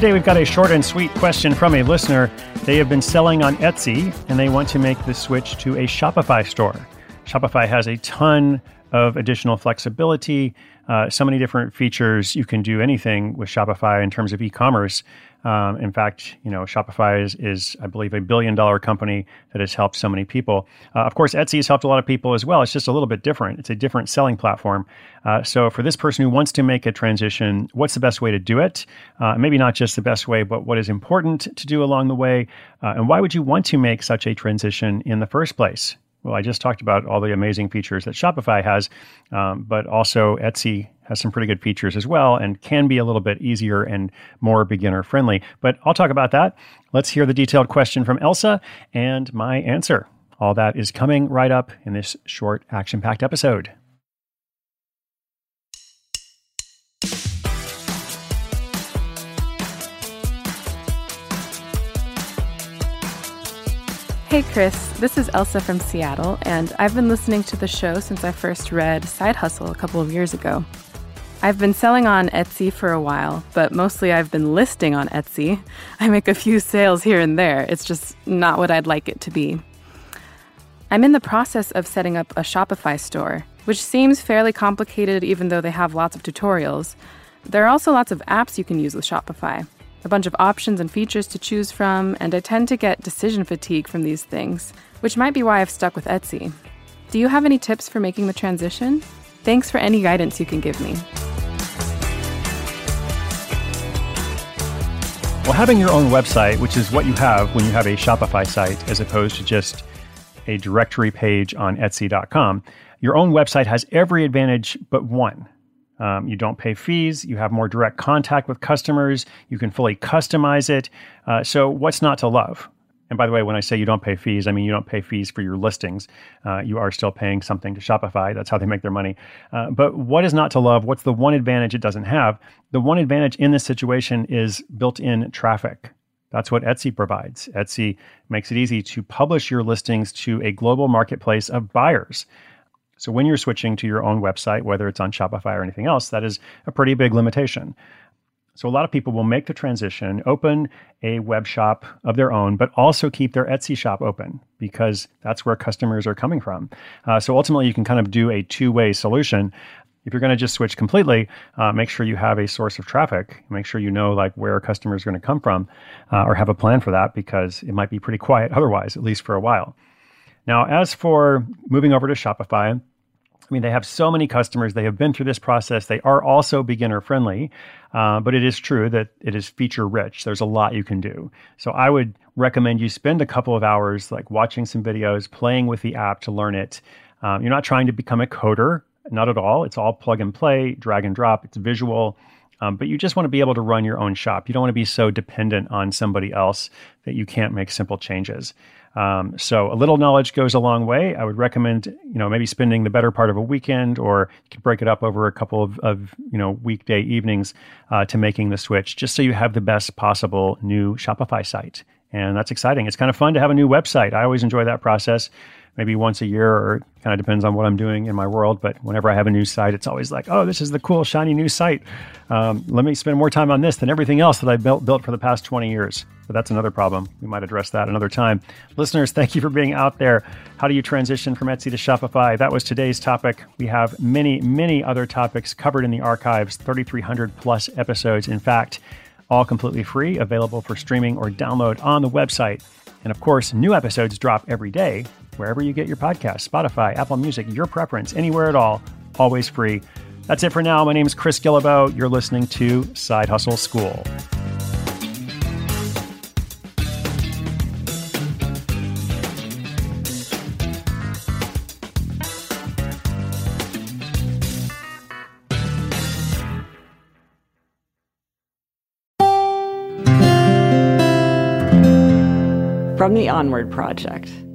today we've got a short and sweet question from a listener. They have been selling on Etsy, and they want to make the switch to a Shopify store. Shopify has a ton of additional flexibility, so many different features. You can do anything with Shopify in terms of e-commerce. In fact, Shopify is, I believe, $1 billion company that has helped so many people. Of course, Etsy has helped a lot of people as well. It's just a little bit different. It's a different selling platform. So for this person who wants to make a transition, what's the best way to do it? Maybe not just the best way, but what is important to do along the way? And why would you want to make such a transition in the first place? Well, I just talked about all the amazing features that Shopify has, but also Etsy has some pretty good features as well and can be a little bit easier and more beginner friendly. But I'll talk about that. Let's hear the detailed question from Elsa and my answer. All that is coming right up in this short action-packed episode. Hey Chris, this is Elsa from Seattle, and I've been listening to the show since I first read Side Hustle a couple of years ago. I've been selling on Etsy for a while, but mostly I've been listing on Etsy. I make a few sales here and there. It's just not what I'd like it to be. I'm in the process of setting up a Shopify store, which seems fairly complicated even though they have lots of tutorials. There are also lots of apps you can use with Shopify. A bunch of options and features to choose from, and I tend to get decision fatigue from these things, which might be why I've stuck with Etsy. Do you have any tips for making the transition? Thanks for any guidance you can give me. Well, having your own website, which is what you have when you have a Shopify site, as opposed to just a directory page on Etsy.com, your own website has every advantage but one. You don't pay fees. You have more direct contact with customers. You can fully customize it. So what's not to love? And by the way, when I say you don't pay fees, I mean you don't pay fees for your listings. You are still paying something to Shopify. That's how they make their money. But what is not to love? What's the one advantage it doesn't have? The one advantage in this situation is built-in traffic. That's what Etsy provides. Etsy makes it easy to publish your listings to a global marketplace of buyers. So when you're switching to your own website, whether it's on Shopify or anything else, that is a pretty big limitation. So a lot of people will make the transition, open a web shop of their own, but also keep their Etsy shop open because that's where customers are coming from. So ultimately, you can kind of do a two-way solution. If you're going to just switch completely, make sure you have a source of traffic. Make sure you know like where customers are going to come from or have a plan for that because it might be pretty quiet otherwise, at least for a while. Now, as for moving over to Shopify, I mean, they have so many customers. They have been through this process. They are also beginner friendly, but it is true that it is feature rich. There's a lot you can do. So I would recommend you spend a couple of hours like watching some videos, playing with the app to learn it. You're not trying to become a coder, not at all. It's all plug and play, drag and drop. It's visual. But you just want to be able to run your own shop. You don't want to be so dependent on somebody else that you can't make simple changes. So a little knowledge goes a long way. I would recommend, maybe spending the better part of a weekend, or you can break it up over a couple of weekday evenings to making the switch, just so you have the best possible new Shopify site. And that's exciting. It's kind of fun to have a new website. I always enjoy that process. Maybe once a year, or it kind of depends on what I'm doing in my world. But whenever I have a new site, it's always like, oh, this is the cool, shiny new site. Let me spend more time on this than everything else that I built for the past 20 years. But that's another problem. We might address that another time. Listeners, thank you for being out there. How do you transition from Etsy to Shopify? That was today's topic. We have many, many other topics covered in the archives, 3,300 plus episodes. In fact, all completely free, available for streaming or download on the website. And of course, new episodes drop every day, wherever you get your podcasts, Spotify, Apple Music, your preference, anywhere at all, always free. That's it for now. My name is Chris Guillebeau. You're listening to Side Hustle School. From the Onward Project.